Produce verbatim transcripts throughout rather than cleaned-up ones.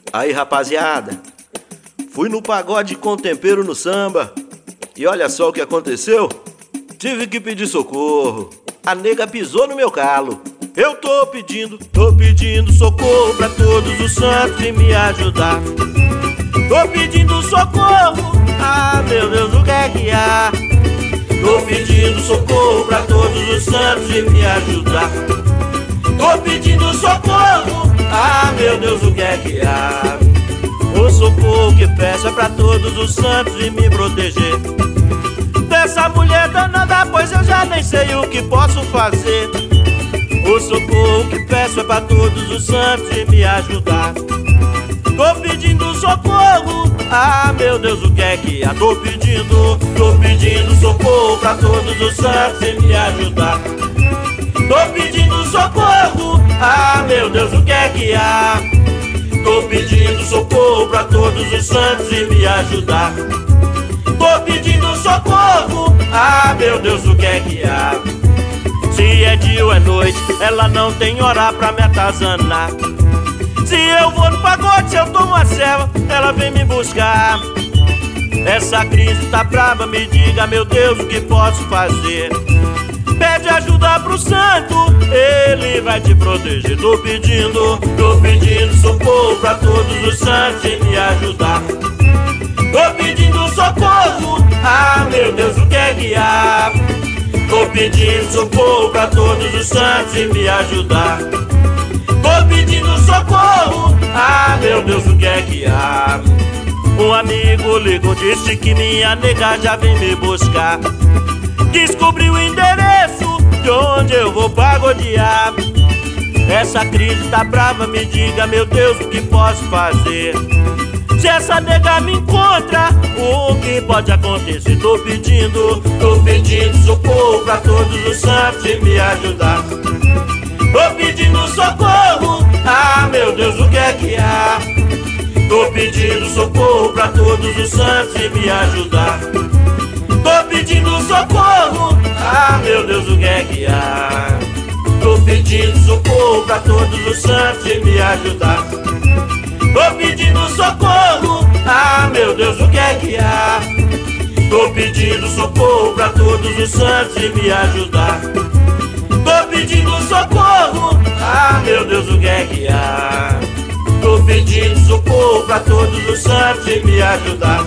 Aí, rapaziada, fui no pagode com tempero no samba e olha só o que aconteceu. Tive que pedir socorro, a nega pisou no meu calo. Eu tô pedindo, tô pedindo socorro pra todos os santos e me ajudar. Tô pedindo socorro, ah meu Deus, o que é que há? Tô pedindo socorro pra todos os santos e me ajudar. Tô pedindo socorro, ah meu Deus, o que é que há? O socorro que peço é pra todos os santos e me proteger dessa mulher danada, pois eu já nem sei o que posso fazer. O socorro que peço é pra todos os santos e me ajudar. Tô pedindo socorro, ah meu Deus, o que é que há? Tô pedindo, tô pedindo socorro pra todos os santos e me ajudar. Tô pedindo socorro, ah meu Deus, o que é que há? Tô pedindo socorro pra todos os santos e me ajudar. Tô pedindo socorro, ah meu Deus, o que é que há? Se é dia ou é noite, ela não tem hora pra me atazanar. Se eu vou no pagode, se eu tomo a ceva, ela vem me buscar. Essa crise tá brava, me diga, meu Deus, o que posso fazer? Pede ajuda pro santo, ele vai te proteger. Tô pedindo, tô pedindo socorro pra todos os santos e me ajudar. Tô pedindo socorro, ah meu Deus, o que é que há? Tô pedindo socorro pra todos os santos e me ajudar. Tô pedindo socorro, ah meu Deus, o que é que há? Um amigo ligou, disse que minha nega já vem me buscar. Descobri o endereço de onde eu vou pagodear. Essa crise tá brava, me diga, meu Deus, o que posso fazer? Se essa nega me encontra, o que pode acontecer? Tô pedindo, tô pedindo socorro pra todos os santos e me ajudar. Tô pedindo socorro, ah meu Deus, o que é que há? Tô pedindo socorro pra todos os santos e me ajudar. Tô pedindo socorro, ah meu Deus, o que é que há? Tô pedindo socorro pra todos os santos e me ajudar. Tô pedindo socorro, ah meu Deus, o que é que há? Tô pedindo socorro pra todos os santos e me ajudar. Tô pedindo socorro, ah meu Deus, o que é que há? Tô pedindo socorro pra todos os santos e me ajudar.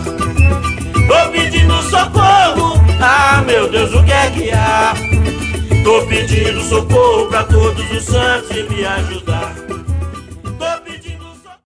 Tô pedindo socorro, ah meu Deus, o que é que há? Tô pedindo socorro pra todos os santos e me ajudar.